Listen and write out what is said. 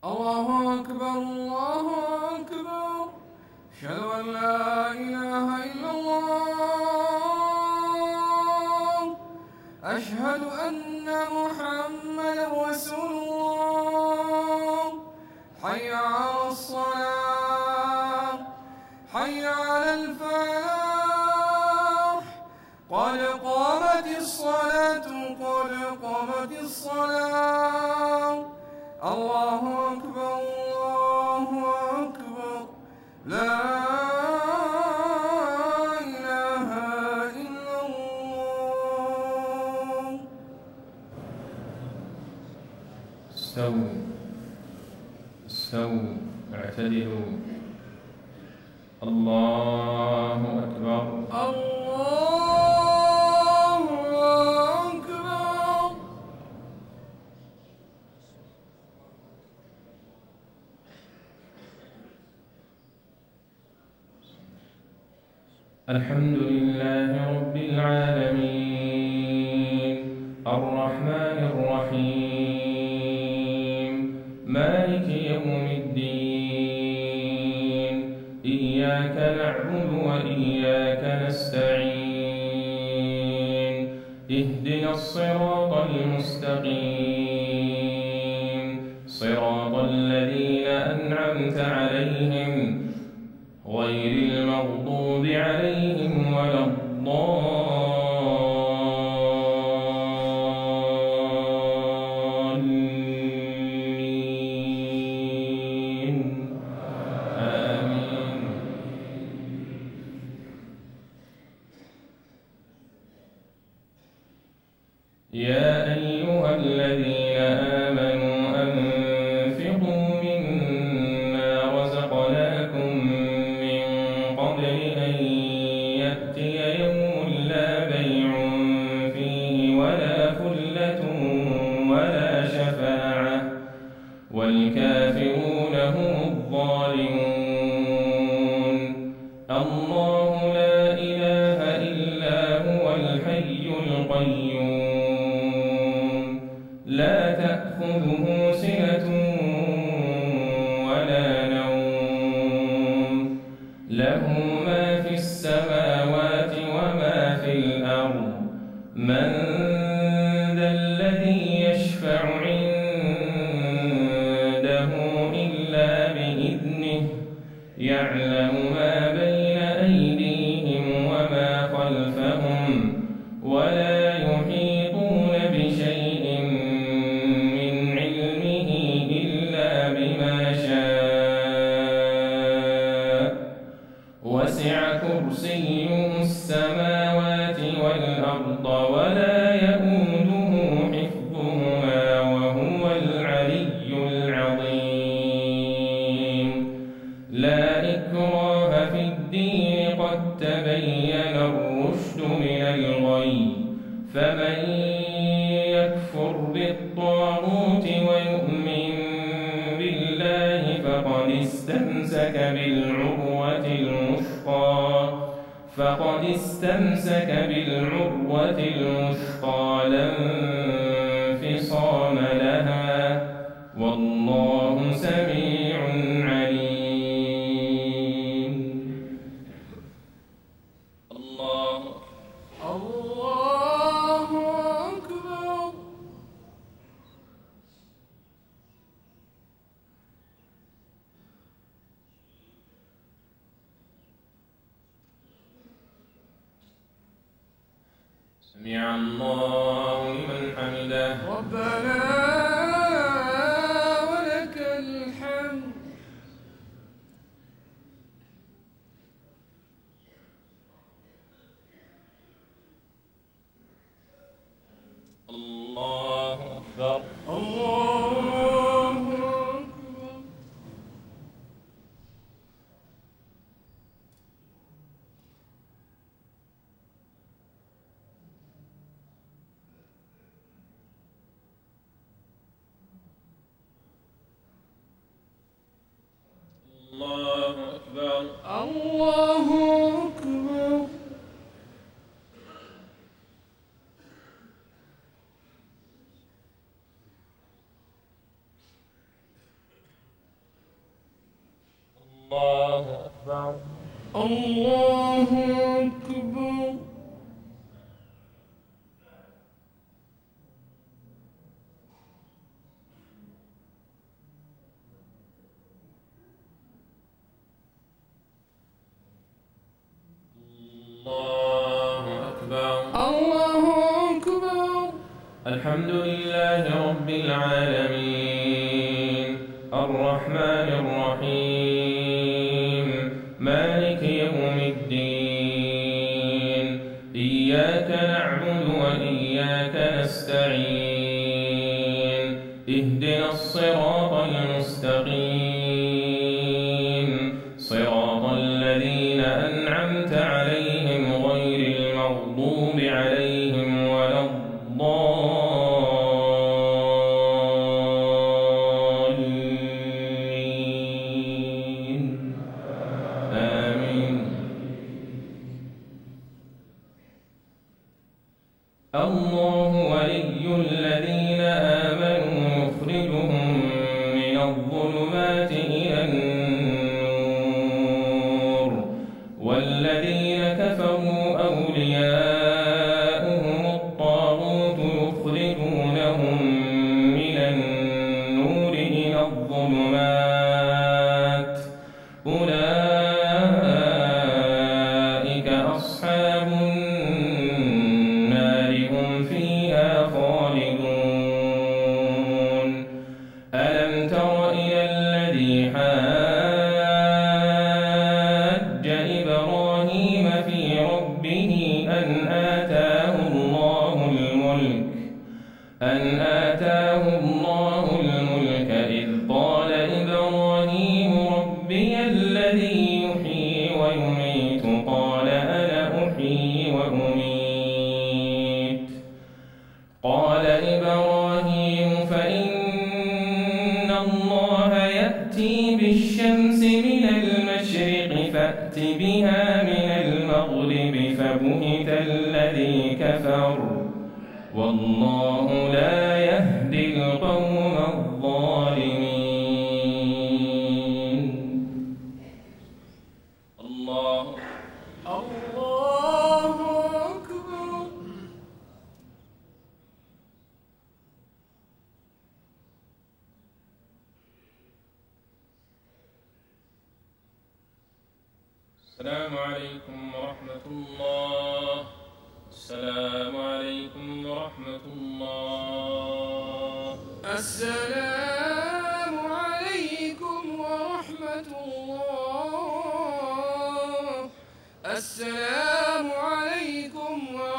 الله أكبر الله أكبر، أشهد أن لا إله إلا الله، أشهد أن محمدا رسول الله. حي على الصلاة، حي على الفلاح، قد قامت الصلاة قد قامت الصلاة. الله أكبر الله أكبر، لا إله إلا الله. استووا استووا اعتدلوا. الله أكبر الله أكبر. الحمد لله رب العالمين، الرحمن الرحيم، مالك يوم الدين، إياك نعبد وإياك نستعين، اهدنا الصراط المستقيم، صراط الذين أنعمت عليهم غير المغضوب عليهم ولا الضالين. آمين. يا أيها الذين آمنوا أنفقوا مما رزقناكم من قبل أن يأتي يوم لا بيع فيه ولا خلة ولا شفاعة والكافرون هم الظالمون. الله لا إله إلا هو الحي القيوم، لا تأخذه سنة ولا نوم، له ما في السماوات وما في الأرض. من ذا الذي يشفع عنده إلا بإذنه، يعلم ما بين أيديهم وما خلفهم، ولا يحيطون بشيء من علمه إلا بما شاء. وسع كرسيه السماوات والأرض ولا يئوده حفظهما وهو العلي العظيم. لا إكراه في الدين، قد تبين الرشد من الغي، فمن يكفر بالطاغوت ويؤمن بالله فقد استمسك بالعروة الوثقى لا انفصام لها، والله سميع عليم. الله الله أكبر. سمع الله لمن حمده. ربنا ولك الحمد. الله أكبر الله أكبر. الله أكبر الله أكبر. الله أكبر. الله أكبر. الله أكبر. الله أكبر. الحمد لله رب العالمين الرحمن الرحيم مالك يوم الدين إياك نعبد وإياك نستعين اهدنا الصراط المستقيم صراط الذين أنعمت عليهم غير المغضوب عليهم ولا الضالين آمين. الله ولي الذين آمنوا يخرجهم من الظلمات إلى النور والذين كفروا أولياؤهم الطاغوت يخرجونهم من النور إلى الظلمات أولئك أصحاب النار هم فيها خالدون. ألم تر إلى الذي حاج إبراهيم في ربه أن آتاه الله الملك إذ قال إبراهيم ربي الذي يحيي ويميت قال أنا أحيي وأميت قال إبراهيم فإن الله يأتي بالشمس من المشرق فأت بها من المغرب فبهت الذي كفر والله لا يهدي القوم الظالمين. الله أكبر. السلام عليكم ورحمة الله. السلام عليكم ورحمة الله. السلام عليكم ورحمة الله. السلام عليكم ورحمة